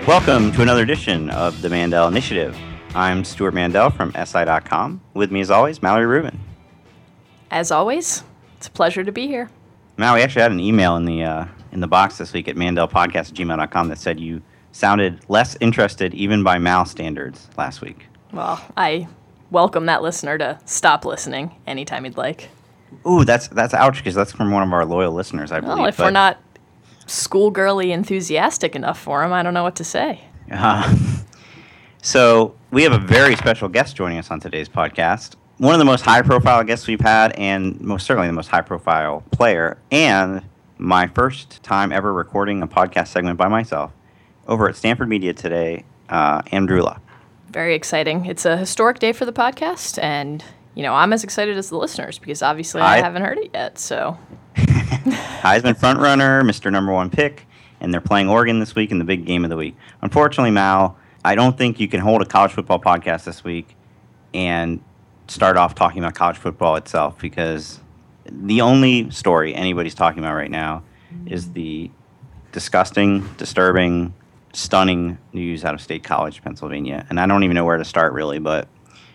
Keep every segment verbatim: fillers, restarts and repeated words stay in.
Welcome to another edition of the Mandel Initiative. I'm Stuart Mandel from S I dot com. With me, as always, Mallory Rubin. As always, it's a pleasure to be here. Mal, we actually had an email in the uh, in the box this week at mandelpodcast at gmail dot com that said you sounded less interested, even by Mal standards, last week. Well, I welcome that listener to stop listening anytime he'd like. Ooh, that's that's ouch, because that's from one of our loyal listeners, I believe. Well, if but, we're not schoolgirly enthusiastic enough for him, I don't know what to say. Uh, so we have a very special guest joining us on today's podcast. One of the most high-profile guests we've had, and most certainly the most high-profile player, and my first time ever recording a podcast segment by myself over at Stanford Media today, uh, Andrew Luck. Very exciting. It's a historic day for the podcast, and you know I'm as excited as the listeners because obviously I, I haven't heard it yet. So, Heisman frontrunner, Mister Number One pick, and they're playing Oregon this week in the big game of the week. Unfortunately, Mal, I don't think you can hold a college football podcast this week and start off talking about college football itself, because the only story anybody's talking about right now is the disgusting, disturbing, stunning news out of State College, Pennsylvania. And I don't even know where to start, really, but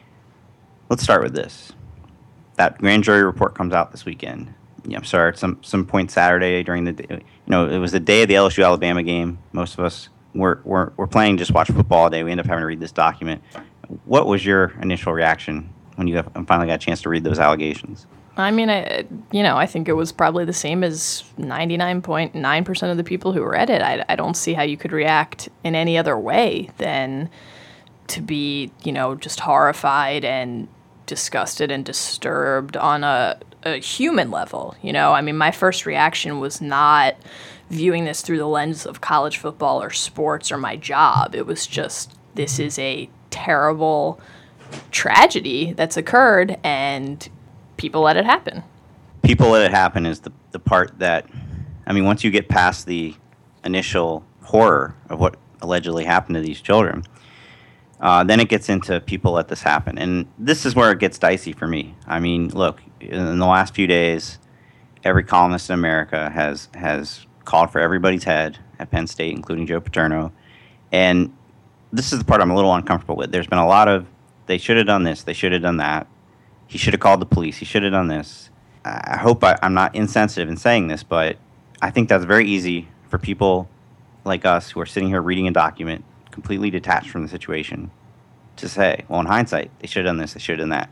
let's start with this. That grand jury report comes out this weekend. Yeah, I'm sorry, at some, some point Saturday during the day. You know, it was the day of the L S U-Alabama game. Most of us were, were, were playing just watch football all day. We ended up having to read this document. What was your initial reaction when you have, finally got a chance to read those allegations? I mean, I, you know, I think it was probably the same as ninety-nine point nine percent of the people who read it. I, I don't see how you could react in any other way than to be, you know, just horrified and disgusted and disturbed on a, a human level. You know, I mean, my first reaction was not viewing this through the lens of college football or sports or my job. It was just, this is a terrible tragedy that's occurred, and people let it happen. People let it happen is the, the part that, I mean, once you get past the initial horror of what allegedly happened to these children, uh, then it gets into people let this happen. And this is where it gets dicey for me. I mean, look, in the last few days, every columnist in America has, has called for everybody's head at Penn State, including Joe Paterno. And this is the part I'm a little uncomfortable with. There's been a lot of, they should have done this, they should have done that. He should have called the police. He should have done this. I hope I, I'm not insensitive in saying this, but I think that's very easy for people like us who are sitting here reading a document completely detached from the situation to say, well, in hindsight, they should have done this, they should have done that.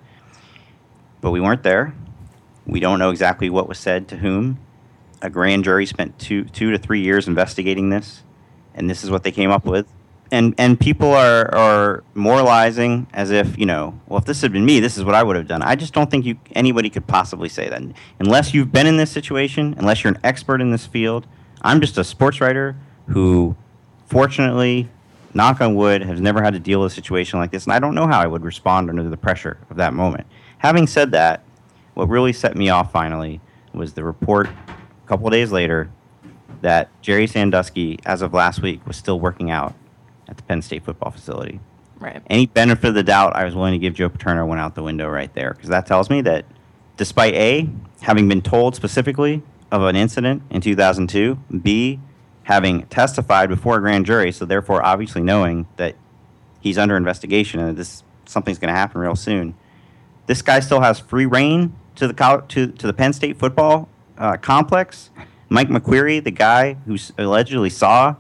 But we weren't there. We don't know exactly what was said to whom. A grand jury spent two, two to three years investigating this, and this is what they came up with. And and people are, are moralizing as if, you know, well, if this had been me, this is what I would have done. I just don't think you anybody could possibly say that. Unless you've been in this situation, unless you're an expert in this field. I'm just a sports writer who, fortunately, knock on wood, has never had to deal with a situation like this. And I don't know how I would respond under the pressure of that moment. Having said that, what really set me off finally was the report a couple of days later that Jerry Sandusky, as of last week, was still working out at the Penn State football facility. Right. Any benefit of the doubt I was willing to give Joe Paterno went out the window right there, because that tells me that despite A, having been told specifically of an incident in two thousand two, B, having testified before a grand jury, so therefore obviously knowing that he's under investigation and that this something's going to happen real soon, this guy still has free reign to the college, to, to the Penn State football uh, complex. Mike McQueary, the guy who allegedly saw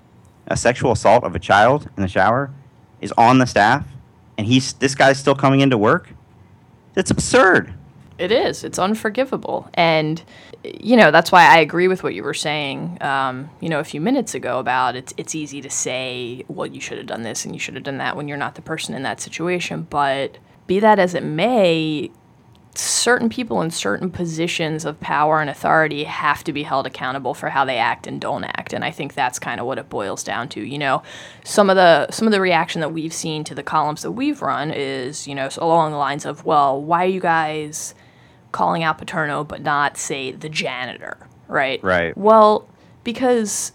a sexual assault of a child in the shower, is on the staff, and he's this guy's still coming into work. It's absurd. It is. It's unforgivable. And, you know, that's why I agree with what you were saying, um, you know, a few minutes ago about it's, it's easy to say, well, you should have done this and you should have done that when you're not the person in that situation. But be that as it may, certain people in certain positions of power and authority have to be held accountable for how they act and don't act. And I think that's kind of what it boils down to. You know, some of the some of the reaction that we've seen to the columns that we've run is, you know, along the lines of, well, why are you guys calling out Paterno but not, say, the janitor, right? Right. Well, because,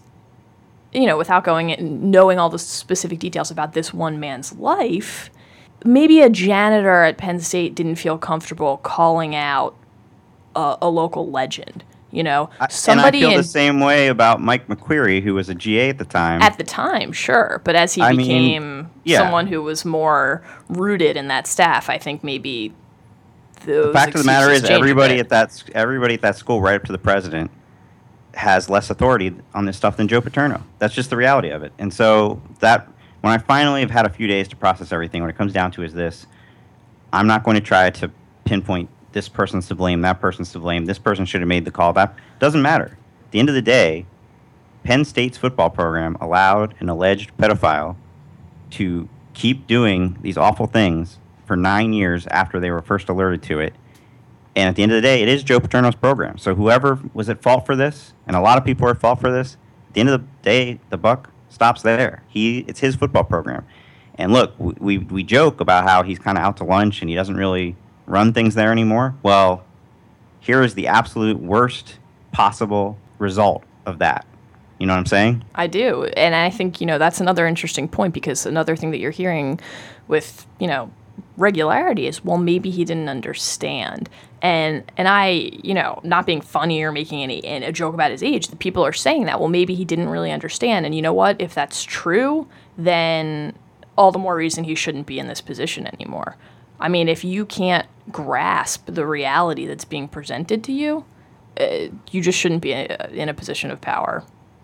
you know, without going in, knowing all the specific details about this one man's life, maybe a janitor at Penn State didn't feel comfortable calling out a, a local legend You know, I, somebody and I feel in, the same way about Mike McQueary, who was a G A at the time. at the time, sure, but as he I became mean, yeah. someone who was more rooted in that staff, I think maybe those The fact of the matter is, excuses change a everybody bit. at that everybody at that school, right up to the president, has less authority on this stuff than Joe Paterno. That's just the reality of it. And so that when I finally have had a few days to process everything, what it comes down to is this: I'm not going to try to pinpoint this person's to blame, that person's to blame, this person should have made the call. That doesn't matter. At the end of the day, Penn State's football program allowed an alleged pedophile to keep doing these awful things for nine years after they were first alerted to it. And at the end of the day, it is Joe Paterno's program. So whoever was at fault for this, and a lot of people are at fault for this, at the end of the day, the buck stops there. He, it's his football program. And look, we, we joke about how he's kind of out to lunch and he doesn't really run things there anymore. Well, here is the absolute worst possible result of that. You know what I'm saying? I do. And I think, you know, that's another interesting point, because another thing that you're hearing with, you know, regularity is, well, maybe he didn't understand. And and I, you know, not being funny or making any a joke about his age, the people are saying that, well, maybe he didn't really understand. And you know what? If that's true, then all the more reason he shouldn't be in this position anymore. I mean, if you can't grasp the reality that's being presented to you, uh, you just shouldn't be in a position of power.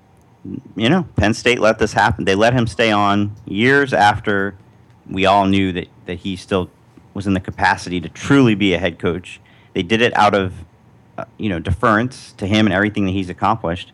You know, Penn State let this happen. They let him stay on years after we all knew that, that he still was in the capacity to truly be a head coach. They did it out of, uh, you know, deference to him and everything that he's accomplished.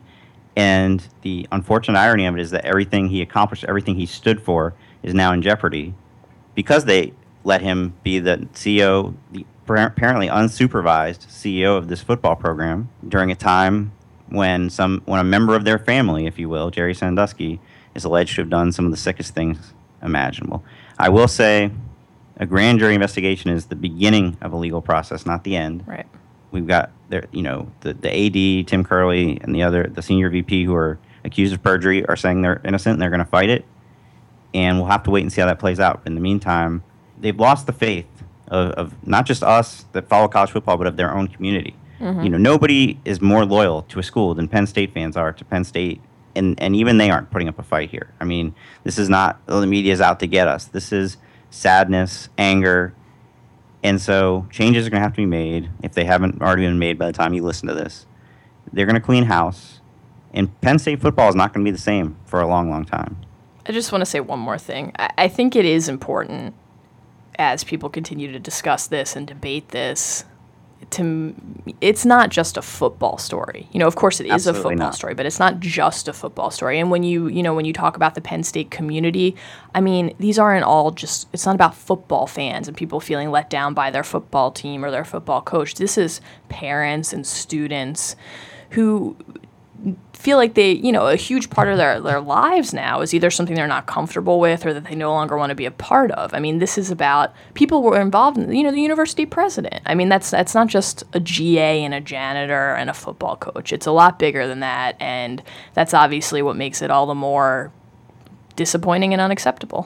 And the unfortunate irony of it is that everything he accomplished, everything he stood for, is now in jeopardy because they let him be the C E O, the apparently unsupervised C E O of this football program during a time when some when a member of their family, if you will, Jerry Sandusky, is alleged to have done some of the sickest things imaginable. I will say a grand jury investigation is the beginning of a legal process, not the end. Right. We've got there, you know, the, the A D, Tim Curley, and the other, the senior V P who are accused of perjury are saying they're innocent and they're going to fight it. And we'll have to wait and see how that plays out. In the meantime, they've lost the faith of, of not just us that follow college football, but of their own community. Mm-hmm. You know, nobody is more loyal to a school than Penn State fans are to Penn State. And, and even they aren't putting up a fight here. I mean, this is not, oh, the media's out to get us. This is sadness, anger. And so changes are going to have to be made if they haven't already been made by the time you listen to this. They're going to clean house. And Penn State football is not going to be the same for a long, long time. I just want to say one more thing. I, I think it is important as people continue to discuss this and debate this, to it's not just a football story. You know, of course it is Absolutely a football not. story, but it's not just a football story. And when you, you know, when you talk about the Penn State community, I mean, these aren't all just, it's not about football fans and people feeling let down by their football team or their football coach. This is parents and students who feel like they, you know, a huge part of their, their lives now is either something they're not comfortable with or that they no longer want to be a part of. I mean, this is about people who were involved in, you know, the university president. I mean, that's that's not just a G A and a janitor and a football coach. It's a lot bigger than that, and that's obviously what makes it all the more disappointing and unacceptable.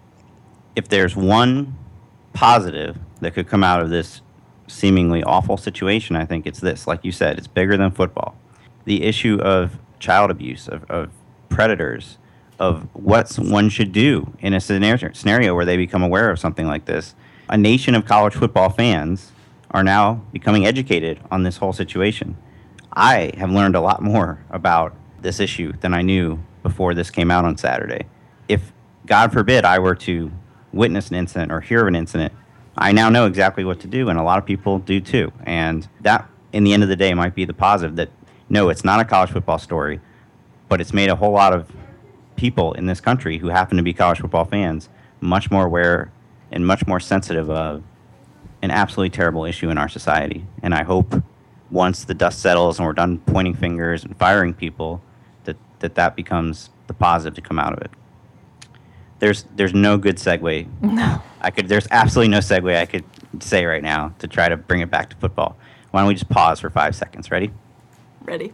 If there's one positive that could come out of this seemingly awful situation, I think it's this. Like you said, it's bigger than football. The issue of child abuse, of, of predators, of what one should do in a scenario, scenario where they become aware of something like this. A nation of college football fans are now becoming educated on this whole situation. I have learned a lot more about this issue than I knew before this came out on Saturday. If, God forbid, I were to witness an incident or hear of an incident, I now know exactly what to do, and a lot of people do too. And that, in the end of the day, might be the positive that no, it's not a college football story, but it's made a whole lot of people in this country who happen to be college football fans much more aware and much more sensitive of an absolutely terrible issue in our society. And I hope once the dust settles and we're done pointing fingers and firing people, that that, that becomes the positive to come out of it. There's there's no good segue. No. I could. There's absolutely no segue I could say right now to try to bring it back to football. Why don't we just pause for five seconds? Ready? Ready.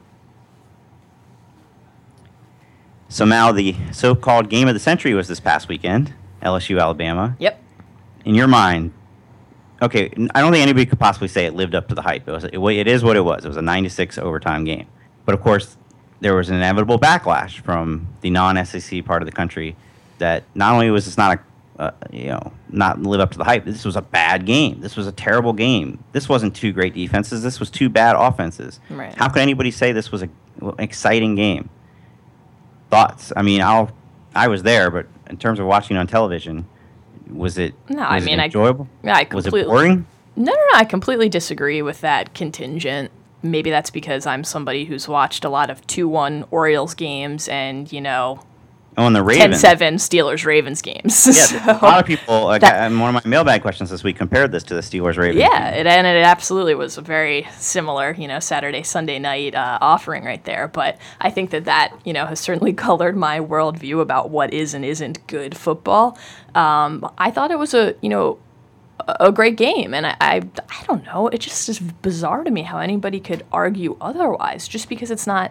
So, Mal, the so-called game of the century was this past weekend, L S U Alabama. Yep. In your mind, okay, n- I don't think anybody could possibly say it lived up to the hype. It was, it, wa- it is what it was. It was a nine to six overtime game. But of course, there was an inevitable backlash from the non-S E C part of the country that not only was this not a uh, you know not live up to the hype, this was a bad game. This was a terrible game. This wasn't two great defenses. This was two bad offenses. Right. How could anybody say this was a, an exciting game? Thoughts? I mean, I'll I was there, but in terms of watching on television, was it No, was I it mean, I- enjoyable? Yeah, I Was it completely. boring? No, no, no. I completely disagree with that contingent. Maybe that's because I'm somebody who's watched a lot of two one Orioles games and, you know, Oh, and the ten Ravens. seven Steelers-Ravens games. Yeah, So- a lot of people. Like, that- and one of my mailbag questions this week compared this to the Steelers Ravens. Yeah, it, and it absolutely was a very similar, you know, Saturday, Sunday night uh, offering right there. But I think that that, you know, has certainly colored my worldview about what is and isn't good football. Um, I thought it was a, you know, a a great game, and I, I, I don't know. It just is bizarre to me how anybody could argue otherwise, just because it's not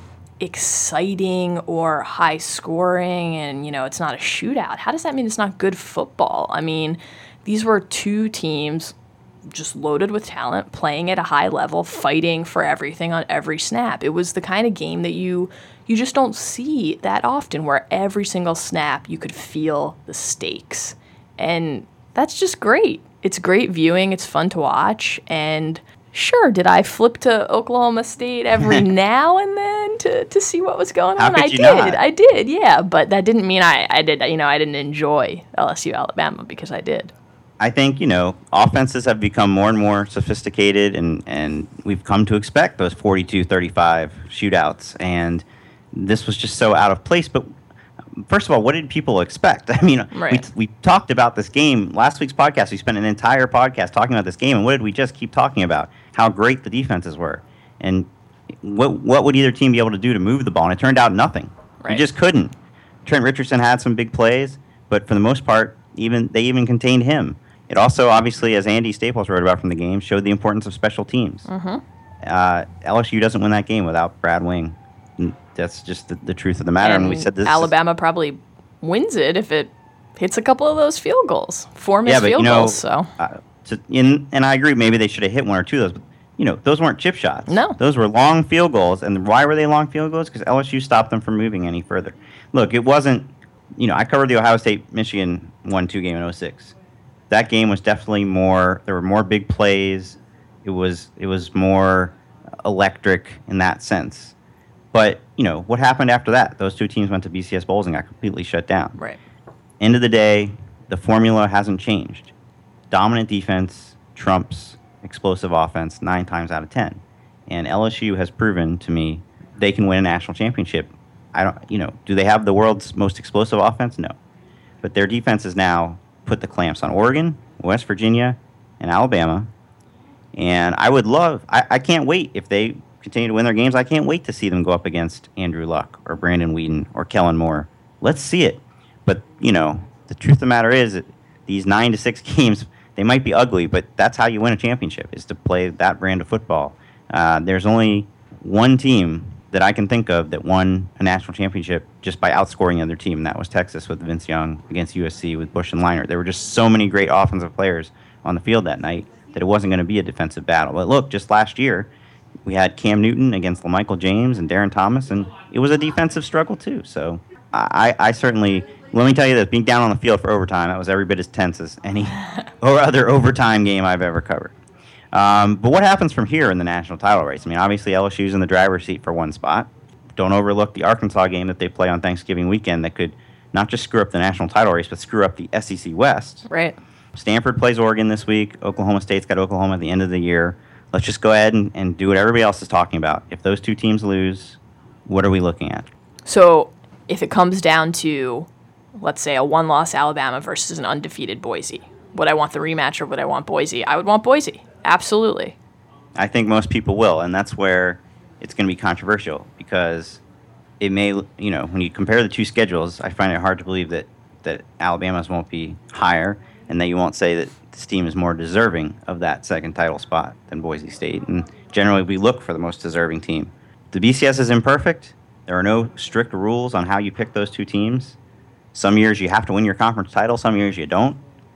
exciting or high scoring, and you know, it's not a shootout. How does that mean it's not good football? I mean, these were two teams just loaded with talent, playing at a high level, fighting for everything on every snap. It was the kind of game that you you just don't see that often, where every single snap you could feel the stakes. And that's just great. It's great viewing, it's fun to watch, and sure, did I flip to Oklahoma State every now and then to, to see what was going How on? could I you did. not? I did, yeah, but that didn't mean I, I did, you know, I didn't enjoy L S U Alabama because I did. I think, you know, offenses have become more and more sophisticated, and, and we've come to expect those forty-two thirty-five shootouts. And this was just so out of place. But first of all, what did people expect? I mean, Right. we, we talked about this game. Last week's podcast, we spent an entire podcast talking about this game. And what did we just keep talking about? How great the defenses were. And what, what would either team be able to do to move the ball? And it turned out nothing. You Right. just couldn't. Trent Richardson had some big plays, but for the most part, even they even contained him. It also, obviously, as Andy Staples wrote about from the game, showed the importance of special teams. Mm-hmm. Uh, L S U doesn't win that game without Brad Wing. And that's just the, the truth of the matter. And, And we said this. Alabama probably wins it if it hits a couple of those field goals, four missed yeah, but field you know, goals. So uh, to, in, and I agree. Maybe they should have hit one or two of those. But you know, those weren't chip shots. No. Those were long field goals. And why were they long field goals? Because L S U stopped them from moving any further. Look, it wasn't. You know, I covered the Ohio State Michigan one two game in oh six. That game was definitely more. There were more big plays. It was it was more electric in that sense. But you know what happened after that? Those two teams went to B C S Bowls and got completely shut down. right. End of the day, the formula hasn't changed. Dominant defense trumps explosive offense nine times out of ten, and L S U has proven to me they can win a national championship. I don't, you know, do they have the world's most explosive offense? No, but their defense is now put the clamps on Oregon, West Virginia, and Alabama. And I would love, I, I can't wait if they continue to win their games. I can't wait to see them go up against Andrew Luck or Brandon Whedon or Kellen Moore. Let's see it. But, you know, the truth of the matter is that these nine to six games, they might be ugly, but that's how you win a championship, is to play that brand of football. Uh, there's only one team that I can think of that won a national championship just by outscoring the other team, and that was Texas with Vince Young against U S C with Bush and Leinart. There were just so many great offensive players on the field that night that it wasn't going to be a defensive battle. But look, just last year, we had Cam Newton against LaMichael James and Darren Thomas, and it was a defensive struggle too. So I, I certainly, let me tell you this, being down on the field for overtime, that was every bit as tense as any or other overtime game I've ever covered. Um, but what happens from here in the national title race? I mean, obviously L S U's in the driver's seat for one spot. Don't overlook the Arkansas game that they play on Thanksgiving weekend that could not just screw up the national title race, but screw up the S E C West. Right. Stanford plays Oregon this week. Oklahoma State's got Oklahoma at the end of the year. Let's just go ahead and, and do what everybody else is talking about. If those two teams lose, what are we looking at? So if it comes down to, let's say, a one-loss Alabama versus an undefeated Boise, would I want the rematch or would I want Boise? I would want Boise. Absolutely. I think most people will, and that's where it's going to be controversial because it may, you know, when you compare the two schedules, I find it hard to believe that, that Alabama's won't be higher and that you won't say that this team is more deserving of that second title spot than Boise State. And generally, we look for the most deserving team. The B C S is imperfect. There are no strict rules on how you pick those two teams. Some years you have to win your conference title, some years you don't.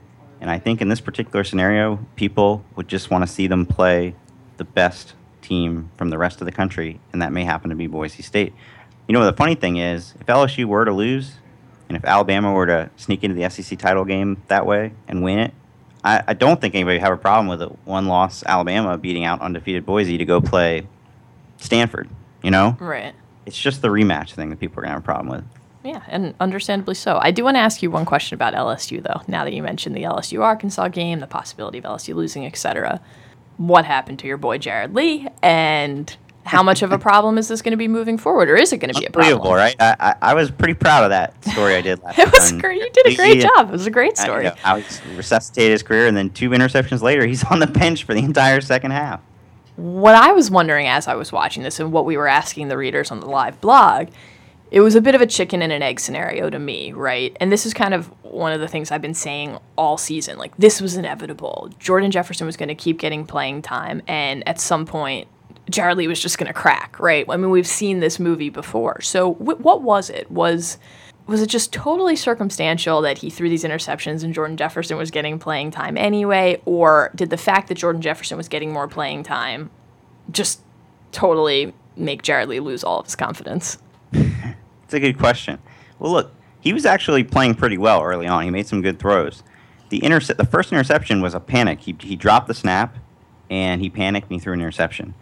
And I think in this particular scenario, people would just want to see them play the best team from the rest of the country, and that may happen to be Boise State. You know, the funny thing is, if L S U were to lose, and if Alabama were to sneak into the S E C title game that way and win it, I, I don't think anybody would have a problem with a one-loss Alabama beating out undefeated Boise to go play Stanford, you know? Right. It's just the rematch thing that people are going to have a problem with. Yeah, and understandably so. I do want to ask you one question about L S U, though, now that you mentioned the L S U-Arkansas game, the possibility of L S U losing, et cetera. What happened to your boy Jared Lee, and how much of a problem is this going to be moving forward, or is it going to be a problem? Unbelievable, right? I, I, I was pretty proud of that story I did last It was time. great. You did a great job. It was a great story. I, I was resuscitated his career, and then two interceptions later, he's on the bench for the entire second half. What I was wondering as I was watching this, and what we were asking the readers on the live blog, it was a bit of a chicken and an egg scenario to me, right? And this is kind of one of the things I've been saying all season. Like, this was inevitable. Jordan Jefferson was going to keep getting playing time, and at some point, Jared Lee was just going to crack, right? I mean, we've seen this movie before. So w- what was it? Was was it just totally circumstantial that he threw these interceptions and Jordan Jefferson was getting playing time anyway? Or did the fact that Jordan Jefferson was getting more playing time just totally make Jared Lee lose all of his confidence? It's a good question. Well, look, he was actually playing pretty well early on. He made some good throws. The interce- the first interception was a panic. He he dropped the snap, and he panicked, and he threw an interception.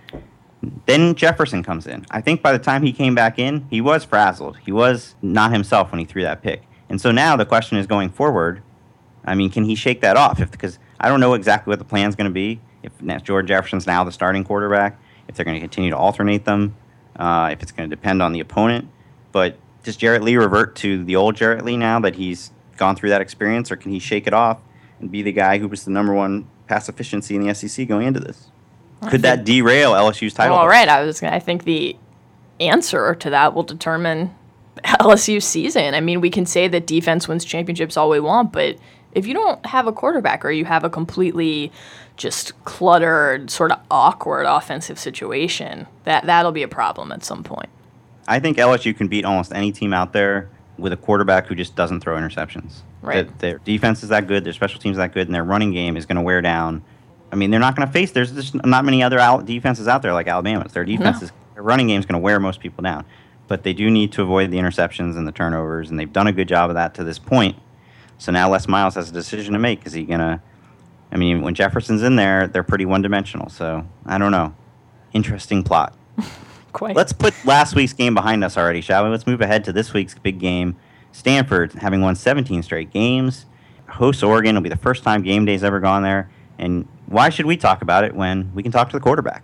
Then Jefferson comes in. I think by the time he came back in, he was frazzled. He was not himself when he threw that pick. And so now the question is going forward, I mean, can he shake that off? If, because I don't know exactly what the plan's going to be. If Jordan Jefferson's now the starting quarterback, if they're going to continue to alternate them, uh, if it's going to depend on the opponent. But does Jarrett Lee revert to the old Jarrett Lee now that he's gone through that experience, or can he shake it off and be the guy who was the number one pass efficiency in the S E C going into this? Could that derail L S U's title? Well, all right. I was. Gonna, I think the answer to that will determine L S U's season. I mean, we can say that defense wins championships all we want, but if you don't have a quarterback, or you have a completely just cluttered, sort of awkward offensive situation, that that'll be a problem at some point. I think L S U can beat almost any team out there with a quarterback who just doesn't throw interceptions. Right. Their, their defense is that good, their special teams is that good, and their running game is going to wear down. I mean, they're not going to face. There's just not many other out defenses out there like Alabama's. Their defense no. is their running game is going to wear most people down, but they do need to avoid the interceptions and the turnovers, and they've done a good job of that to this point. So now Les Miles has a decision to make. Is he gonna? I mean, when Jefferson's in there, they're pretty one-dimensional. So I don't know. Interesting plot. Quite. Let's put last week's game behind us already, shall we? Let's move ahead to this week's big game. Stanford, having won seventeen straight games, hosts Oregon. It'll be the first time game day's ever gone there. And why should we talk about it when we can talk to the quarterback?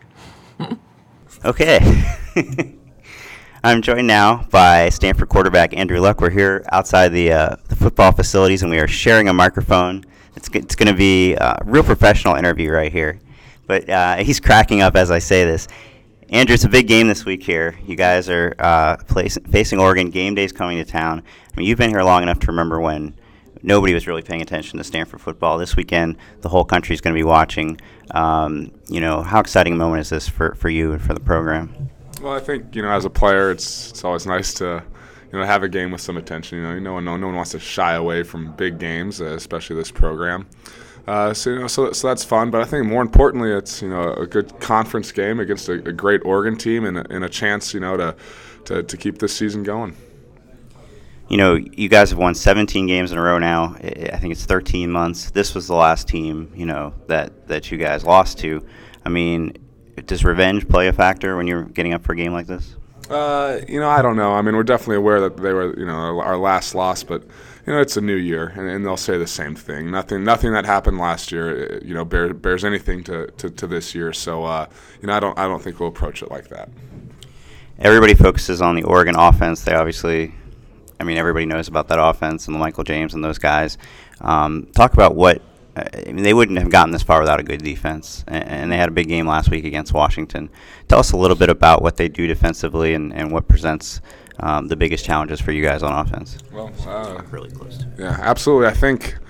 Okay. I'm joined now by Stanford quarterback Andrew Luck. We're here outside the uh, the football facilities, and we are sharing a microphone. It's it's going to be a real professional interview right here. But uh, he's cracking up as I say this. Andrew, it's a big game this week here. You guys are uh, place, facing Oregon. Game day's coming to town. I mean, you've been here long enough to remember when nobody was really paying attention to Stanford football. This weekend, the whole country is going to be watching. Um, you know, how exciting a moment is this for, for you and for the program? Well, I think, you know, as a player, it's it's always nice to, you know, have a game with some attention. You know, no one, no, no one wants to shy away from big games, uh, especially this program. Uh, so, you know, so, so that's fun. But I think more importantly, it's, you know, a good conference game against a, a great Oregon team and a, and a chance, you know, to, to, to keep this season going. You know, you guys have won seventeen games in a row now. I think it's thirteen months. This was the last team, you know, that, that you guys lost to. I mean, does revenge play a factor when you're getting up for a game like this? Uh, you know, I don't know. I mean, we're definitely aware that they were, you know, our, our last loss, but, you know, it's a new year, and, and they'll say the same thing. Nothing nothing that happened last year, you know, bear, bears anything to, to, to this year. So, uh, you know, I don't I don't think we'll approach it like that. Everybody focuses on the Oregon offense. They obviously, I mean, everybody knows about that offense and Michael James and those guys. Um, talk about what, I mean, they wouldn't have gotten this far without a good defense, and they had a big game last week against Washington. Tell us a little bit about what they do defensively and, and what presents um, the biggest challenges for you guys on offense. Well, uh, really close to. Yeah, absolutely. I think,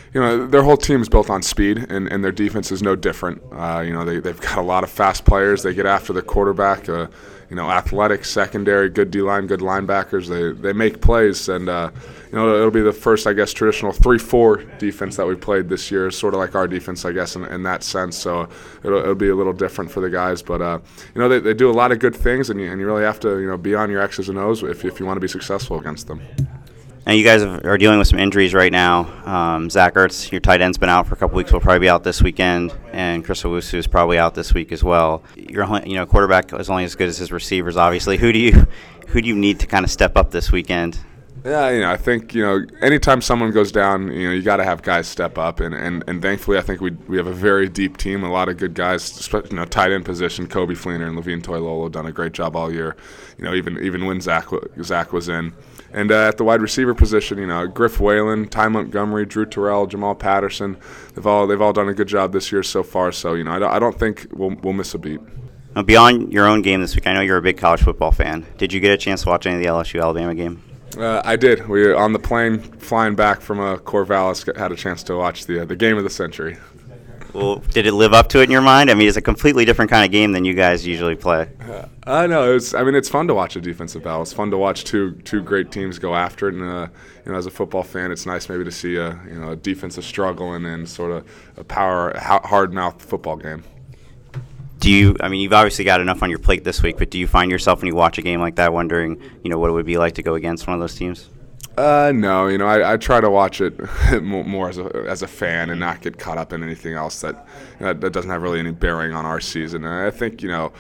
you know, their whole team is built on speed, and, and their defense is no different. Uh, you know, they, they've got a lot of fast players. They get after the quarterback, uh, you know, athletic secondary, good D-line, good linebackers. They they make plays, and, uh, you know, it'll be the first, I guess, traditional three four defense that we played this year, sort of like our defense, I guess, in, in that sense. So it'll, it'll be a little different for the guys. But, uh, you know, they, they do a lot of good things, and you, and you really have to, you know, be on your X's and O's if, if you want to be successful against them. Now, you guys are dealing with some injuries right now. Um, Zach Ertz, your tight end's been out for a couple weeks. Will probably be out this weekend, and Chris Owusu is probably out this week as well. Your, you know, quarterback is only as good as his receivers, obviously. Who do you, who do you need to kind of step up this weekend? Yeah, you know, I think, you know, anytime someone goes down, you know, you got to have guys step up, and, and, and thankfully, I think we we have a very deep team, a lot of good guys, you know, tight end position. Kobe Fleener and Levine Toilolo have done a great job all year, you know, even even when Zach Zach was in. And uh, at the wide receiver position, you know, Griff Whalen, Ty Montgomery, Drew Terrell, Jamal Patterson, they've all they've all done a good job this year so far. So, you know, I don't, I don't think we'll we'll miss a beat. Now, beyond your own game this week, I know you're a big college football fan. Did you get a chance to watch any of the L S U Alabama game? Uh, I did. We were on the plane flying back from uh, Corvallis, had a chance to watch the uh, the game of the century. Well, did it live up to it in your mind? I mean, it's a completely different kind of game than you guys usually play. Uh, I know. It's. I mean, it's fun to watch a defensive battle. It's fun to watch two two great teams go after it. And uh, you know, as a football fan, it's nice maybe to see a you know a defensive struggle and then sort of a power hard mouth football game. Do you, I mean, you've obviously got enough on your plate this week, but do you find yourself when you watch a game like that wondering, you know, what it would be like to go against one of those teams? Uh, no, you know, I, I try to watch it more as a as a fan and not get caught up in anything else that you know, that doesn't have really any bearing on our season. And I think, you know,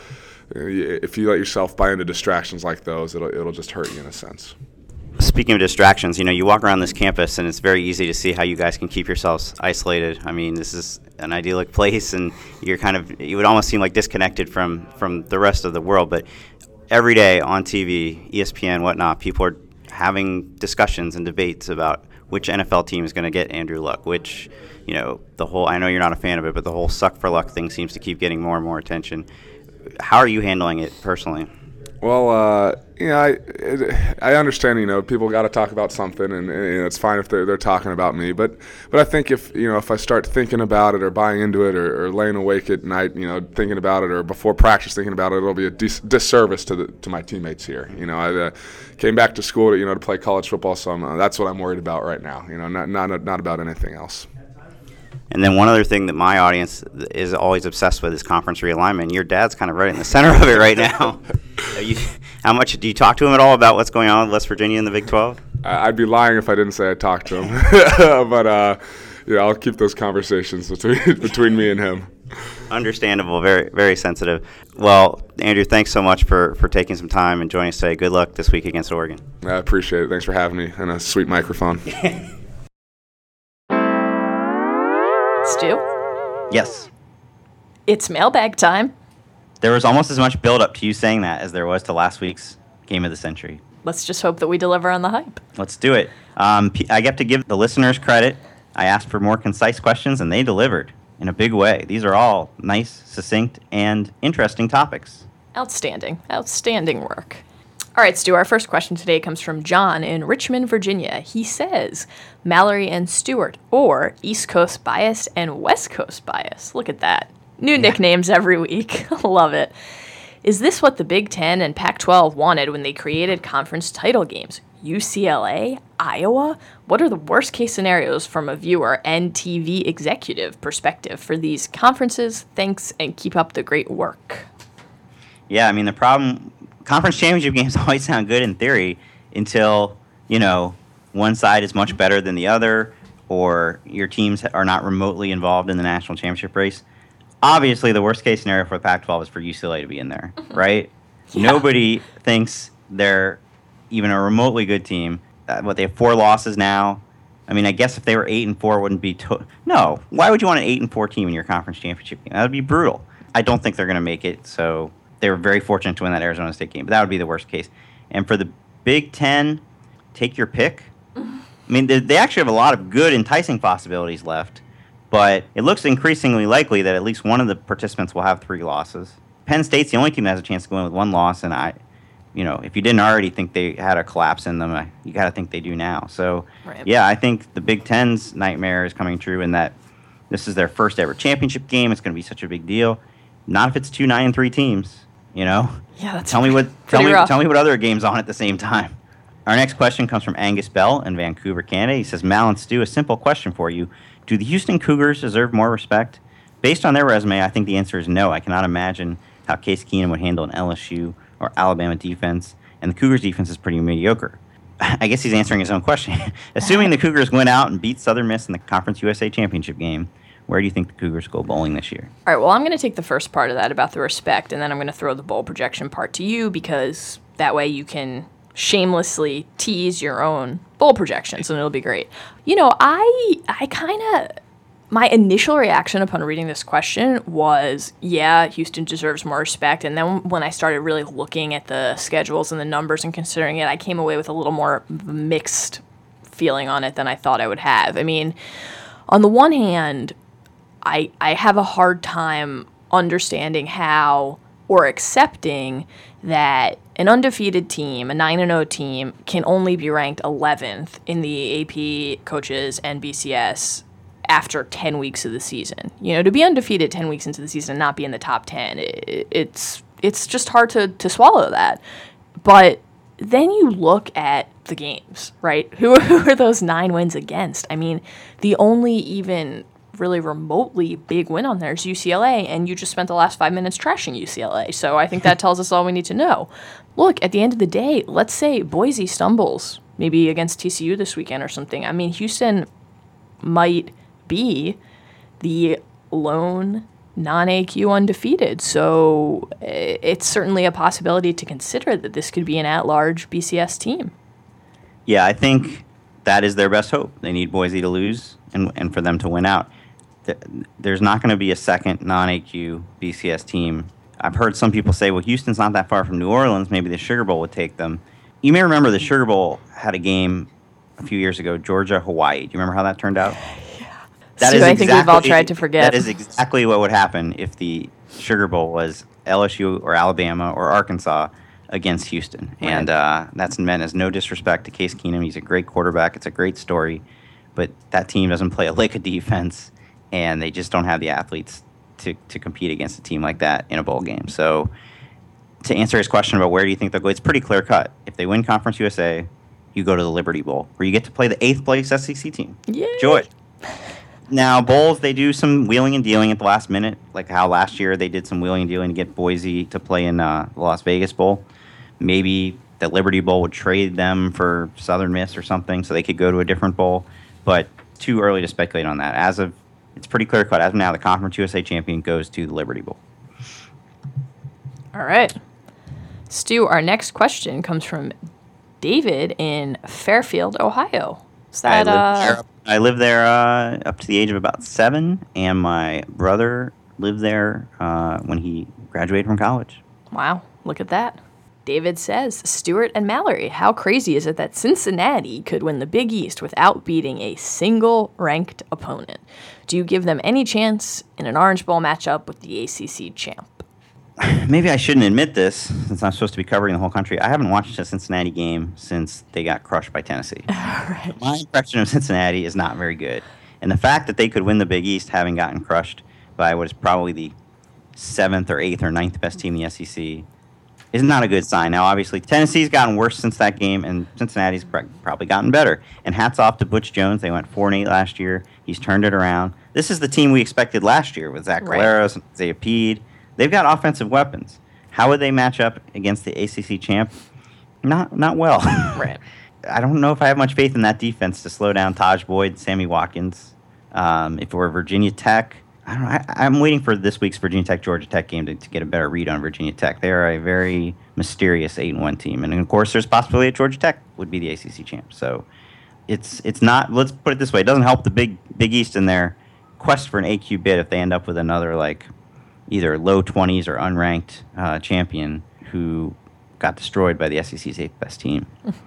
if you let yourself buy into distractions like those, it'll it'll just hurt you in a sense. Speaking of distractions, you know, you walk around this campus and it's very easy to see how you guys can keep yourselves isolated. I mean, this is an idyllic place and you're kind of, you would almost seem like disconnected from, from the rest of the world. But every day on T V, E S P N, whatnot, people are having discussions and debates about which N F L team is going to get Andrew Luck, which, you know, the whole, I know you're not a fan of it, but the whole suck for luck thing seems to keep getting more and more attention. How are you handling it personally? Well, uh, you know, I it, I understand. You know, people got to talk about something, and, and you know, it's fine if they're they're talking about me. But but I think if you know if I start thinking about it or buying into it or, or laying awake at night, you know, thinking about it or before practice thinking about it, it'll be a dis- disservice to the to my teammates here. You know, I uh, came back to school to you know to play college football, so I'm, uh, that's what I'm worried about right now. You know, not not not about anything else. And then one other thing that my audience is always obsessed with is conference realignment. Your dad's kind of right in the center of it right now. you, how much do you talk to him at all about what's going on with West Virginia in the Big twelve? I'd be lying if I didn't say I talked to him. but uh, yeah, I'll keep those conversations between between me and him. Understandable, very very sensitive. Well, Andrew, thanks so much for, for taking some time and joining us today. Good luck this week against Oregon. I appreciate it. Thanks for having me and a sweet microphone. Stu? Yes. It's mailbag time. There was almost as much build-up to you saying that as there was to last week's Game of the Century. Let's just hope that we deliver on the hype. Let's do it. Um, I have to give the listeners credit. I asked for more concise questions, and they delivered in a big way. These are all nice, succinct, and interesting topics. Outstanding. Outstanding work. All right, Stu, our first question today comes from John in Richmond, Virginia. He says, Mallory and Stewart, or East Coast bias and West Coast bias. Look at that. New nicknames every week. Love it. Is this what the Big Ten and Pac twelve wanted when they created conference title games? U C L A? Iowa? What are the worst case scenarios from a viewer and T V executive perspective for these conferences? Thanks, and keep up the great work. Yeah, I mean, the problem, conference championship games always sound good in theory until, you know, one side is much better than the other or your teams are not remotely involved in the national championship race. Obviously, the worst case scenario for the Pac twelve is for U C L A to be in there, right? Yeah. Nobody thinks they're even a remotely good team. Uh, what, they have four losses now? I mean, I guess if they were eight and four, it wouldn't be to- no. Why would you want an eight and four team in your conference championship game? That would be brutal. I don't think they're going to make it. So they were very fortunate to win that Arizona State game, but that would be the worst case. And for the Big Ten, take your pick. I mean, they, they actually have a lot of good, enticing possibilities left. But it looks increasingly likely that at least one of the participants will have three losses. Penn State's the only team that has a chance to go in with one loss, and I, you know, if you didn't already think they had a collapse in them, uh, you got to think they do now. So, Right. yeah, I think the Big Ten's nightmare is coming true in that this is their first ever championship game. It's going to be such a big deal. Not if it's two nine and three teams. You know, Yeah, that's tell me what tell pretty me rough. tell me what other games on at the same time. Our next question comes from Angus Bell in Vancouver, Canada. He says, Mal and Stu, a simple question for you: do the Houston Cougars deserve more respect? Based on their resume, I think the answer is no. I cannot imagine how Case Keenum would handle an L S U or Alabama defense, and the Cougars defense is pretty mediocre. I guess he's answering his own question. Assuming the Cougars went out and beat Southern Miss in the Conference U S A Championship game, where do you think the Cougars go bowling this year? All right, well, I'm going to take the first part of that about the respect, and then I'm going to throw the bowl projection part to you, because that way you can shamelessly tease your own bowl projections, and it'll be great. You know, I I kind of, my initial reaction upon reading this question was, yeah, Houston deserves more respect. And then when I started really looking at the schedules and the numbers and considering it, I came away with a little more mixed feeling on it than I thought I would have. I mean, on the one hand, I I have a hard time understanding how or accepting that an undefeated team, a nine and oh team, can only be ranked eleventh in the A P coaches and B C S after ten weeks of the season. You know, to be undefeated ten weeks into the season and not be in the top ten, it, it's it's just hard to, to swallow that. But then you look at the games, right? Who, who are those nine wins against? I mean, the only even really remotely big win on there is U C L A, and you just spent the last five minutes trashing U C L A. So I think that tells us all we need to know. Look, at the end of the day, let's say Boise stumbles, maybe against T C U this weekend or something. I mean, Houston might be the lone non-A Q undefeated. So it's certainly a possibility to consider that this could be an at-large B C S team. Yeah, I think that is their best hope. They need Boise to lose and, and for them to win out. There's not going to be a second non-A Q B C S team. I've heard some people say, well, Houston's not that far from New Orleans. Maybe the Sugar Bowl would take them. You may remember the Sugar Bowl had a game a few years ago, Georgia-Hawaii. Do you remember how that turned out? That Stu, is I think we've all tried to forget. That is exactly what would happen if the Sugar Bowl was L S U or Alabama or Arkansas against Houston. Right. And uh, that's meant as no disrespect to Case Keenum. He's a great quarterback. It's a great story. But that team doesn't play a lick of defense, and they just don't have the athletes to, to compete against a team like that in a bowl game. So to answer his question about where do you think they'll go, it's pretty clear-cut. If they win Conference U S A, you go to the Liberty Bowl, where you get to play the eighth-place S E C team. Yay. Joy. Now, bowls, they do some wheeling and dealing at the last minute, like how last year they did some wheeling and dealing to get Boise to play in uh, the Las Vegas Bowl. Maybe the Liberty Bowl would trade them for Southern Miss or something so they could go to a different bowl, but too early to speculate on that. As of, it's pretty clear-cut. As of now, the Conference U S A champion goes to the Liberty Bowl. All right. Stu, our next question comes from David in Fairfield, Ohio. Is that, I uh... lived there, I lived there uh, up to the age of about seven, and my brother lived there uh, when he graduated from college. Wow, look at that. David says, Stuart and Mallory, how crazy is it that Cincinnati could win the Big East without beating a single ranked opponent? Do you give them any chance in an Orange Bowl matchup with the A C C champ? Maybe I shouldn't admit this, since I'm supposed to be covering the whole country. I haven't watched a Cincinnati game since they got crushed by Tennessee. Right. My impression of Cincinnati is not very good. And the fact that they could win the Big East having gotten crushed by what is probably the seventh or eighth or ninth best team in the S E C is not a good sign. Now, obviously, Tennessee's gotten worse since that game, and Cincinnati's probably gotten better. And hats off to Butch Jones. They went four and eight last year. He's turned it around. This is the team we expected last year with Zach Right. Collaros and Isaiah Peed. They've got offensive weapons. How would they match up against the A C C champ? Not not well. Right. I don't know if I have much faith in that defense to slow down Taj Boyd, Sammy Watkins. Um, if it were Virginia Tech, I don't know. I, I'm waiting for this week's Virginia Tech Georgia Tech game to, to get a better read on Virginia Tech. They are a very mysterious eight and one team, and of course, there's possibility that Georgia Tech would be the A C C champ. So it's it's not. Let's put it this way: it doesn't help the Big Big East in their quest for an A Q bid if they end up with another like either low twenties or unranked uh, champion who got destroyed by the S E C's eighth best team.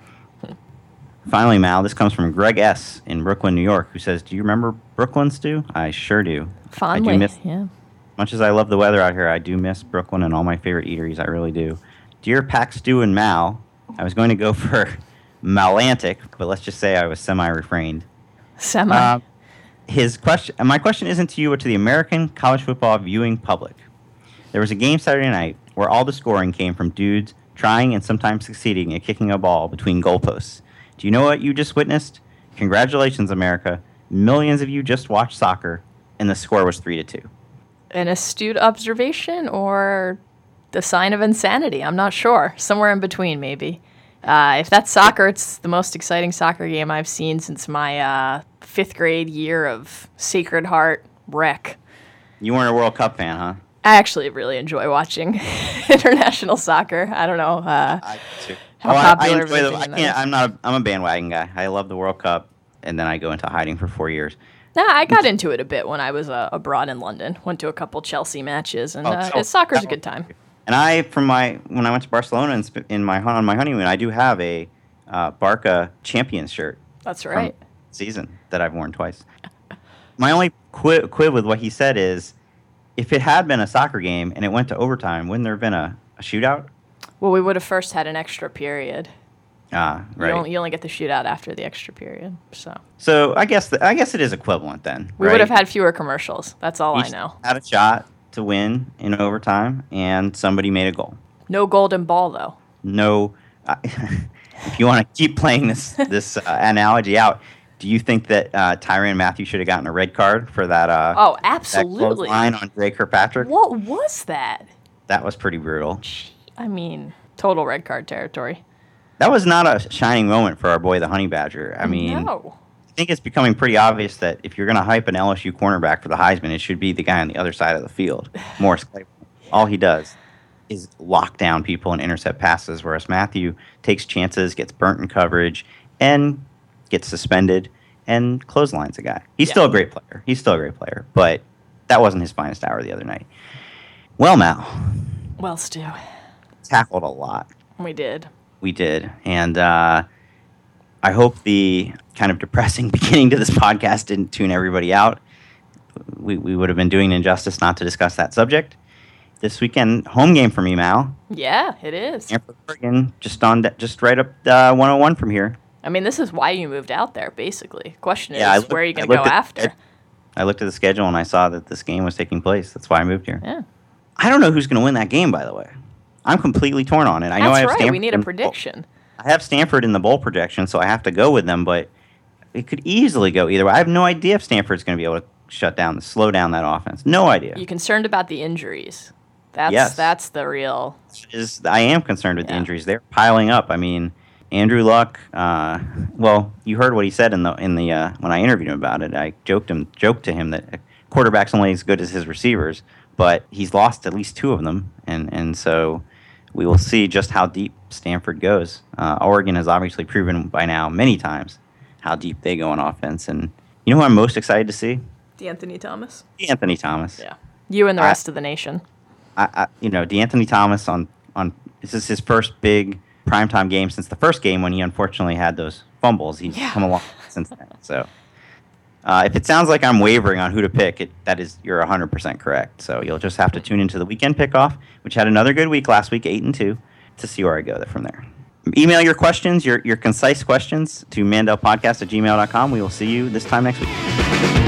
Finally, Mal, this comes from Greg S. in Brooklyn, New York, who says, do you remember Brooklyn, Stu? I sure do. Fondly, I do miss, yeah. much as I love the weather out here, I do miss Brooklyn and all my favorite eateries. I really do. Dear Pax Stew and Mal, I was going to go for Malantic, but let's just say I was semi-refrained. Semi. Uh, his question, my question isn't to you, but to the American college football viewing public. There was a game Saturday night where all the scoring came from dudes trying and sometimes succeeding at kicking a ball between goalposts. Do you know what you just witnessed? Congratulations, America. Millions of you just watched soccer, and the score was three to two. An astute observation or the sign of insanity? I'm not sure. Somewhere in between, maybe. Uh, if that's soccer, it's the most exciting soccer game I've seen since my uh, fifth grade year of Sacred Heart rec. You weren't a World Cup fan, huh? I actually really enjoy watching international soccer. I don't know uh, I too. how Oh, I- popular I, of enjoy a the, game I that can't. is. I'm not. A, I'm a bandwagon guy. I love the World Cup, and then I go into hiding for four years. Nah, I got into it a bit when I was uh, abroad in London. Went to a couple Chelsea matches, and Oh, uh, so- it's, soccer's a good time. And I, from my when I went to Barcelona and sp- in my hon- on my honeymoon, I do have a uh, Barca Champions shirt That's from right. season that I've worn twice. My only qui- quib with what he said is, if it had been a soccer game and it went to overtime, wouldn't there have been a, a shootout? Well, we would have first had an extra period. Ah, You right. only, you only get the shootout after the extra period, so So I guess the, I guess it is equivalent then. we right? would have had fewer commercials. That's all I Each know. had a shot to win in overtime, and somebody made a goal. No golden ball though. No, uh, if you want to keep playing this this uh, analogy out, do you think that uh, Tyrann Mathieu should have gotten a red card for that? Uh, Oh, that absolutely. line on Drake Kirkpatrick? What was that? That was pretty brutal. Gee, I mean, total red card territory. That was not a shining moment for our boy, the Honey Badger. I mean, no. I think it's becoming pretty obvious that if you're going to hype an L S U cornerback for the Heisman, it should be the guy on the other side of the field, Morris Claypool. All he does is lock down people and intercept passes, whereas Matthew takes chances, gets burnt in coverage, and gets suspended and clotheslines a guy. He's Yeah. still a great player. He's still a great player, but that wasn't his finest hour the other night. Well, Mal, Well, Stu, tackled a lot. we did. We did. And uh, I hope the kind of depressing beginning to this podcast didn't tune everybody out. We, we would have been doing injustice not to discuss that subject. This weekend, home game for me, Mal. Yeah, it is. Stanford, Oregon, just on, just right up uh, one oh one from here. I mean, this is why you moved out there, basically. Question Yeah, I is, looked- where are you I going to go looked at- after? I looked at the schedule and I saw that this game was taking place. That's why I moved here. Yeah, I don't know who's going to win that game, by the way. I'm completely torn on it. I know I that's have right. Stanford We need in a the bowl. prediction. I have Stanford in the bowl projection, so I have to go with them, but it could easily go either way. I have no idea if Stanford's going to be able to shut down, slow down that offense. No idea. You concerned about the injuries? That's Yes. that's the real. Is I am concerned with the Yeah. injuries. They're piling up. I mean, Andrew Luck. Uh, well, you heard what he said in the in the uh, when I interviewed him about it. I joked him joked to him that a quarterback's only as good as his receivers, but he's lost at least two of them, and and so we will see just how deep Stanford goes. Uh, Oregon has obviously proven by now many times how deep they go on offense, and you know who I'm most excited to see? D'Anthony Thomas. Anthony Thomas. Yeah, you and the I- rest of the nation. I, I, you know, DeAnthony Thomas on, on this is his first big primetime game since the first game when he unfortunately had those fumbles. He's Yeah. come along since then. So uh, if it sounds like I'm wavering on who to pick, it, that is you're one hundred percent correct. So you'll just have to tune into the weekend pickoff, which had another good week last week, eight and two, to see where I go from there. Email your questions, your your concise questions to mandelpodcast at gmail dot com. We will see you this time next week.